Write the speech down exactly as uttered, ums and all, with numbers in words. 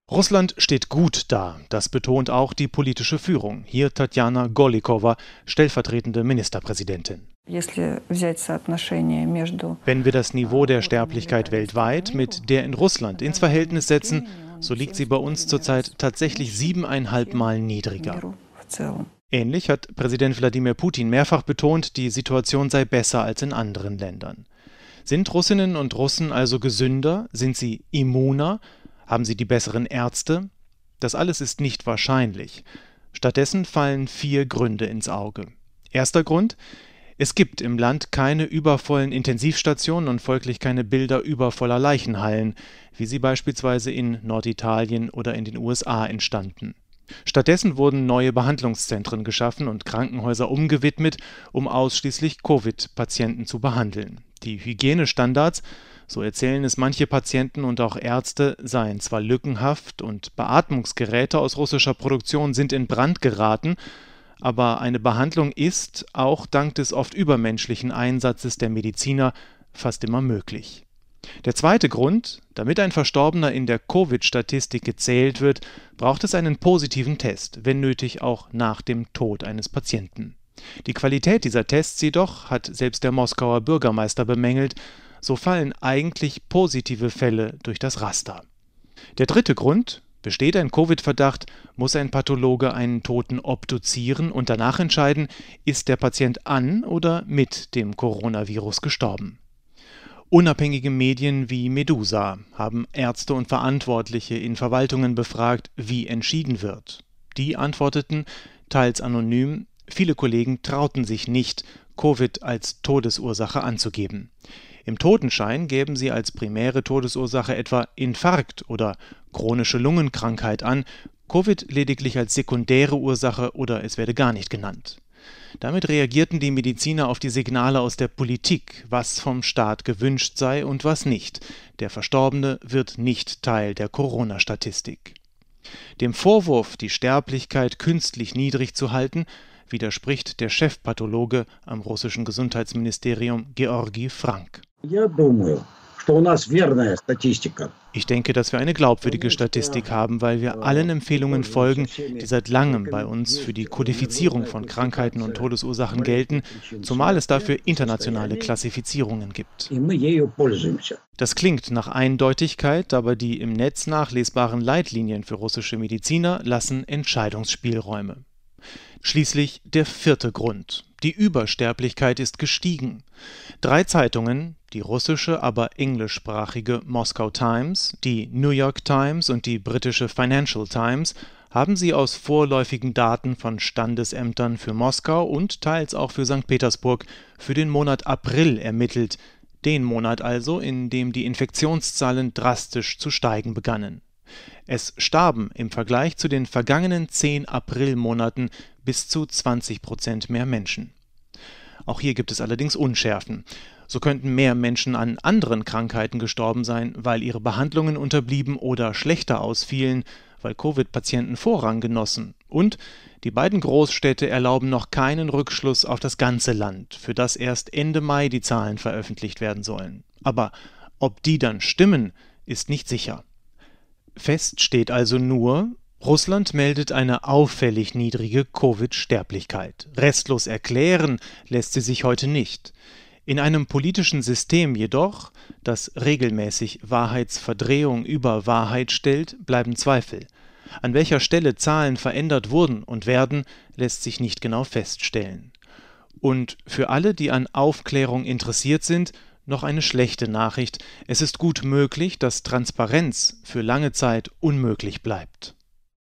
Russland steht gut da, das betont auch die politische Führung. Hier Tatjana Golikowa, stellvertretende Ministerpräsidentin. Wenn wir das Niveau der Sterblichkeit weltweit mit der in Russland ins Verhältnis setzen, so liegt sie bei uns zurzeit tatsächlich siebeneinhalb Mal niedriger. Ähnlich hat Präsident Wladimir Putin mehrfach betont, die Situation sei besser als in anderen Ländern. Sind Russinnen und Russen also gesünder? Sind sie immuner? Haben sie die besseren Ärzte? Das alles ist nicht wahrscheinlich. Stattdessen fallen vier Gründe ins Auge. Erster Grund: Es gibt im Land keine übervollen Intensivstationen und folglich keine Bilder übervoller Leichenhallen, wie sie beispielsweise in Norditalien oder in den U S A entstanden. Stattdessen wurden neue Behandlungszentren geschaffen und Krankenhäuser umgewidmet, um ausschließlich Covid-Patienten zu behandeln. Die Hygienestandards, so erzählen es manche Patienten und auch Ärzte, seien zwar lückenhaft und Beatmungsgeräte aus russischer Produktion sind in Brand geraten, aber eine Behandlung ist, auch dank des oft übermenschlichen Einsatzes der Mediziner, fast immer möglich. Der zweite Grund: Damit ein Verstorbener in der Covid-Statistik gezählt wird, braucht es einen positiven Test, wenn nötig auch nach dem Tod eines Patienten. Die Qualität dieser Tests jedoch, hat selbst der Moskauer Bürgermeister bemängelt, so fallen eigentlich positive Fälle durch das Raster. Der dritte Grund: Besteht ein Covid-Verdacht, muss ein Pathologe einen Toten obduzieren und danach entscheiden, ist der Patient an oder mit dem Coronavirus gestorben. Unabhängige Medien wie Medusa haben Ärzte und Verantwortliche in Verwaltungen befragt, wie entschieden wird. Die antworteten, teils anonym, viele Kollegen trauten sich nicht, Covid als Todesursache anzugeben. Im Totenschein gäben sie als primäre Todesursache etwa Infarkt oder chronische Lungenkrankheit an, Covid lediglich als sekundäre Ursache oder es werde gar nicht genannt. Damit reagierten die Mediziner auf die Signale aus der Politik, was vom Staat gewünscht sei und was nicht. Der Verstorbene wird nicht Teil der Corona-Statistik. Dem Vorwurf, die Sterblichkeit künstlich niedrig zu halten, widerspricht der Chefpathologe am russischen Gesundheitsministerium Georgi Frank. Ich denke, dass wir eine glaubwürdige Statistik haben, weil wir allen Empfehlungen folgen, die seit langem bei uns für die Kodifizierung von Krankheiten und Todesursachen gelten, zumal es dafür internationale Klassifizierungen gibt. Das klingt nach Eindeutigkeit, aber die im Netz nachlesbaren Leitlinien für russische Mediziner lassen Entscheidungsspielräume. Schließlich der vierte Grund: Die Übersterblichkeit ist gestiegen. Drei Zeitungen, die russische, aber englischsprachige Moscow Times, die New York Times und die britische Financial Times, haben sie aus vorläufigen Daten von Standesämtern für Moskau und teils auch für Sankt Petersburg für den Monat April ermittelt, den Monat also, in dem die Infektionszahlen drastisch zu steigen begannen. Es starben im Vergleich zu den vergangenen zehn Aprilmonaten bis zu zwanzig Prozent mehr Menschen. Auch hier gibt es allerdings Unschärfen. So könnten mehr Menschen an anderen Krankheiten gestorben sein, weil ihre Behandlungen unterblieben oder schlechter ausfielen, weil Covid-Patienten Vorrang genossen. Und die beiden Großstädte erlauben noch keinen Rückschluss auf das ganze Land, für das erst Ende Mai die Zahlen veröffentlicht werden sollen. Aber ob die dann stimmen, ist nicht sicher. Fest steht also nur: Russland meldet eine auffällig niedrige Covid-Sterblichkeit. Restlos erklären lässt sie sich heute nicht. In einem politischen System jedoch, das regelmäßig Wahrheitsverdrehung über Wahrheit stellt, bleiben Zweifel. An welcher Stelle Zahlen verändert wurden und werden, lässt sich nicht genau feststellen. Und für alle, die an Aufklärung interessiert sind, noch eine schlechte Nachricht: Es ist gut möglich, dass Transparenz für lange Zeit unmöglich bleibt.